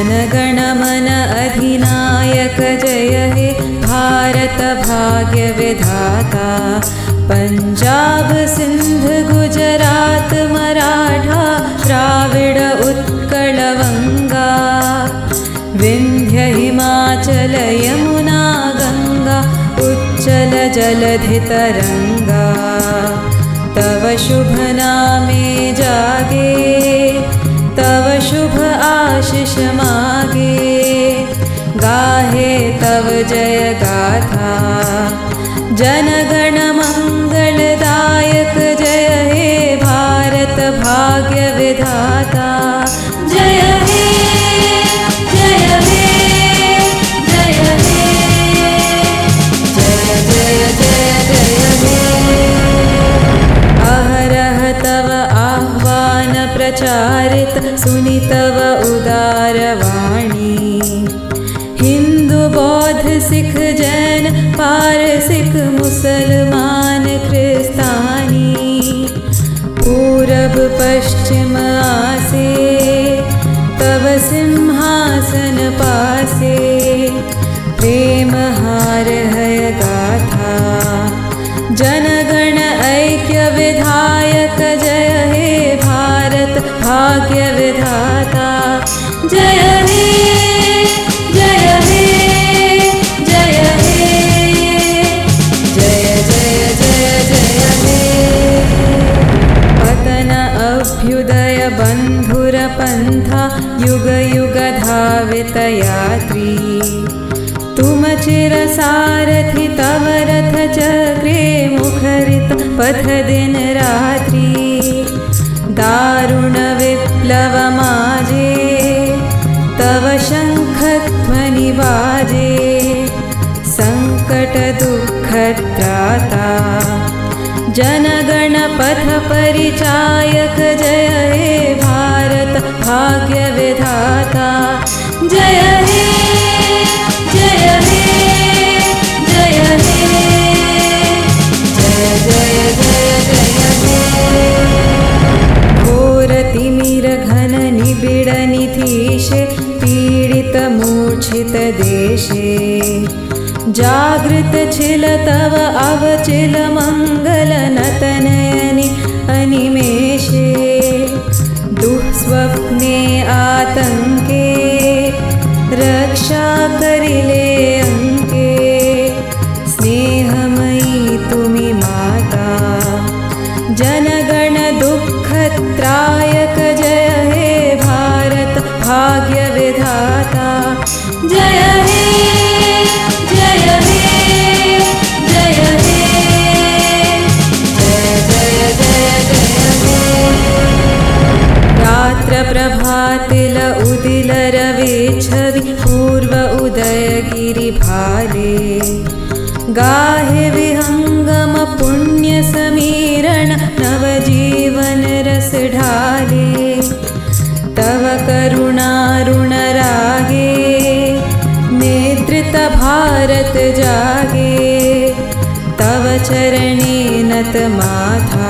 जनगण मन अधिनायक जय हे भारत भाग्य विधाता। पंजाब सिंध गुजरात मराठा द्राविड उत्कल वंगा। विंध्य हिमाचल यमुना गंगा उच्चल जलधि तरंगा। तव शुभ नामे जागे तव शुभ आशीष मागे। गाहे तव जय गाथा जनगण मंगलदायक जय हे भारत भाग्य विधाता। जय हे जय हे जय हे जय जय जय जय हे। अहरह तव आह्वान प्रचारित सुनि तव उदार वाणी। हिंदू बौद्ध सिख जैन पारसिक मुसलमान क्रिस्तानी। पूरब पश्चिम आसे तव सिंहासन पासे। प्रेम हार है गाथा जनगण ऐक्य विधायक जय हे भारत भाग्य विधाता। जय हे जय हे जय हे जय जय जय जय हे। पतन अभ्युदय बंधुर पंथा युग युग धावित यात्री। तुम चिर सारथि तव रथ चक्रे मुखरित पथ दिन रात्रि। दारुण विप्लव माजे तव शंख ध्वनि बाजे। संकट दुख त्राता जनगण पथ परिचायक जय हे भारत भाग्य विधाता। जय हे जय हे जय हे जय जय जय जय हे। घोर तिमिर घन निबिड़ निधीशे पीडित मूर्छित देशे। जागृत छिल तव अवचिल मंगल नतनयनि अनिमेषे। दुःस्वप्ने आतंके रक्षा करिले अंके। स्नेहमयी तुमि माता जनगण दुःख त्रायक जय हे भारत भाग्य विधाता। जय हे जय हे जय हे जय जय जय जय हे। रात्र प्रभातिल उदिल रवि छवि पूर्व उदय गिरि भाले। गाहे विहंगम पुण्य समीरण नवजीवन रस ढाले। तव करुणारुण रागे नेत्रित भारत जागे। तव चरणे नत माथा